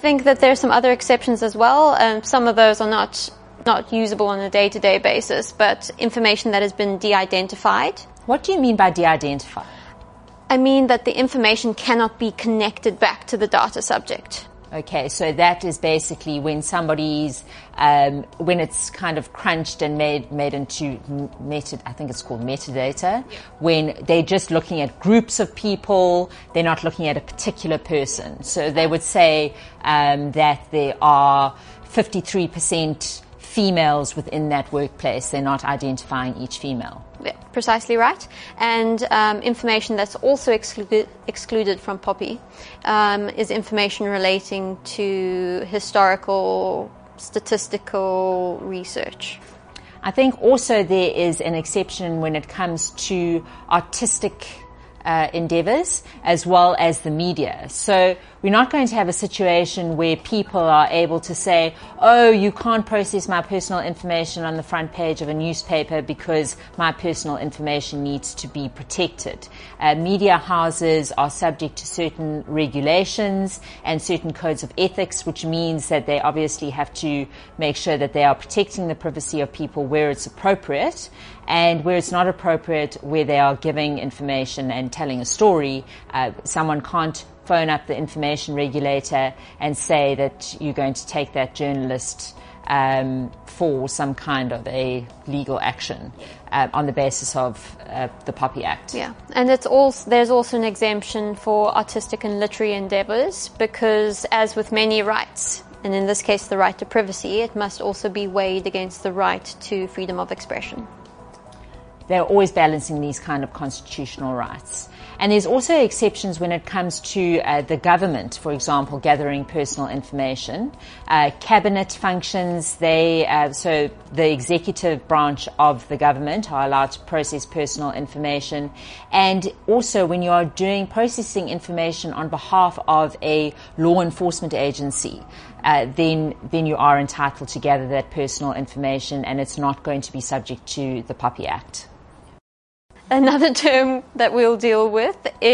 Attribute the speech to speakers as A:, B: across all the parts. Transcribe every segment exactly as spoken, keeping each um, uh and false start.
A: think that there's some other exceptions as well. Um, some of those are not not usable on a day-to-day basis, but information that has been de-identified.
B: What do you mean by de-identified?
A: I mean that the information cannot be connected back to the data subject.
B: Okay, so that is basically when somebody's, um, when it's kind of crunched and made made into meta, I think it's called metadata, yeah. When they're just looking at groups of people, they're not looking at a particular person. So they would say um, that there are fifty-three percent females within that workplace. They're not identifying each female.
A: Yeah, precisely right. And um, information that's also excluded, excluded from POPI um, is information relating to historical, statistical research.
B: I think also there is an exception when it comes to artistic uh, endeavors as well as the media. So we're not going to have a situation where people are able to say, oh, you can't process my personal information on the front page of a newspaper because my personal information needs to be protected. Uh, media houses are subject to certain regulations and certain codes of ethics, which means that they obviously have to make sure that they are protecting the privacy of people where it's appropriate, and where it's not appropriate, where they are giving information and telling a story, uh, someone can't phone up the information regulator and say that you're going to take that journalist um, for some kind of a legal action uh, on the basis of uh, the POPI Act.
A: Yeah, and it's also, there's also an exemption for artistic and literary endeavors because, as with many rights, and in this case the right to privacy, it must also be weighed against the right to freedom of expression.
B: They're always balancing these kind of constitutional rights. And there's also exceptions when it comes to uh, the government, for example, gathering personal information. Uh, cabinet functions, they, uh, so the executive branch of the government are allowed to process personal information. And also when you are doing processing information on behalf of a law enforcement agency, uh, then, then you are entitled to gather that personal information, and it's not going to be subject to the POPI Act.
A: Another term that we'll deal with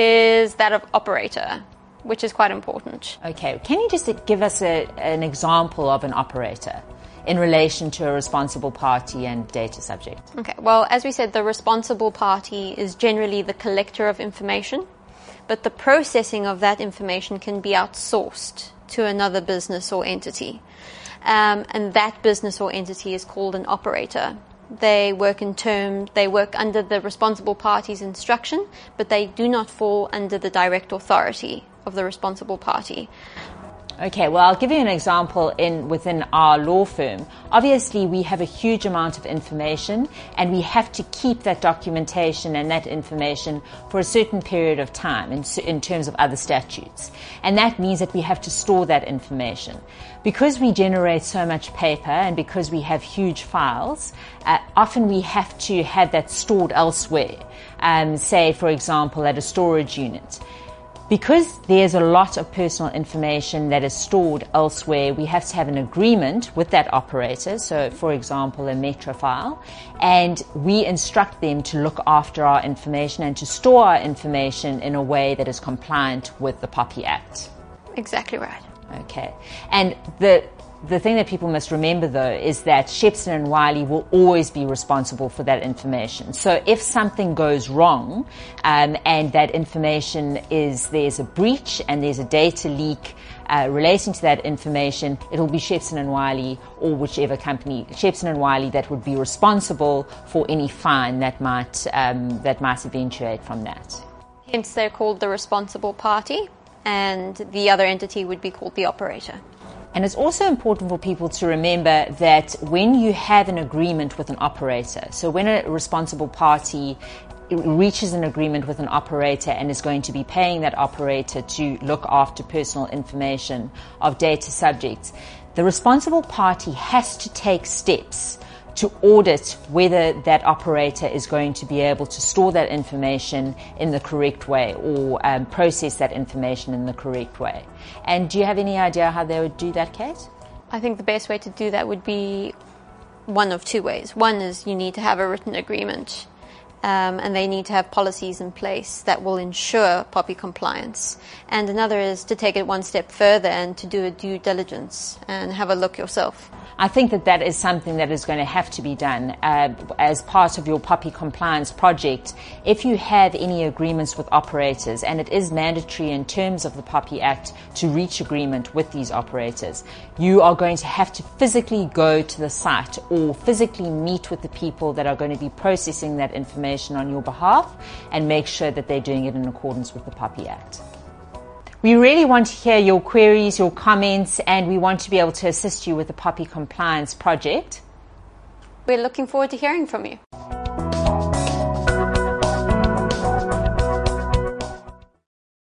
A: is that of operator, which is quite important.
B: Okay, can you just give us a, an example of an operator in relation to a responsible party and data subject?
A: Okay, well, as we said, the responsible party is generally the collector of information, but the processing of that information can be outsourced to another business or entity. Um, and that business or entity is called an operator. They work in term, they work under the responsible party's instruction, but they do not fall under the direct authority of the responsible party.
B: Okay, well, I'll give you an example in within our law firm. Obviously, we have a huge amount of information, and we have to keep that documentation and that information for a certain period of time in, in terms of other statutes. And that means that we have to store that information. Because we generate so much paper and because we have huge files, uh, often we have to have that stored elsewhere, um, say, for example, at a storage unit. Because there's a lot of personal information that is stored elsewhere, we have to have an agreement with that operator, so for example a Metrofile, and we instruct them to look after our information and to store our information in a way that is compliant with the POPI Act.
A: Exactly right.
B: Okay. And the The thing that people must remember, though, is that Shepson and Wiley will always be responsible for that information. So if something goes wrong um, and that information is, there's a breach and there's a data leak uh, relating to that information, it'll be Shepson and Wiley or whichever company, Shepson and Wiley, that would be responsible for any fine that might, um, that might eventuate from that.
A: Hence they're called the responsible party, and the other entity would be called the operator.
B: And it's also important for people to remember that when you have an agreement with an operator, so when a responsible party reaches an agreement with an operator and is going to be paying that operator to look after personal information of data subjects, the responsible party has to take steps to audit whether that operator is going to be able to store that information in the correct way or um, process that information in the correct way. And do you have any idea how they would do that, Kate?
A: I think the best way to do that would be one of two ways. One is you need to have a written agreement Um, and they need to have policies in place that will ensure POPI compliance. And another is to take it one step further and to do a due diligence and have a look yourself.
B: I think that that is something that is going to have to be done uh, as part of your POPI compliance project. If you have any agreements with operators, and it is mandatory in terms of the POPI Act to reach agreement with these operators, you are going to have to physically go to the site or physically meet with the people that are going to be processing that information on your behalf and make sure that they're doing it in accordance with the POPI Act. We really want to hear your queries, your comments, and we want to be able to assist you with the POPI compliance project.
A: We're looking forward to hearing from you.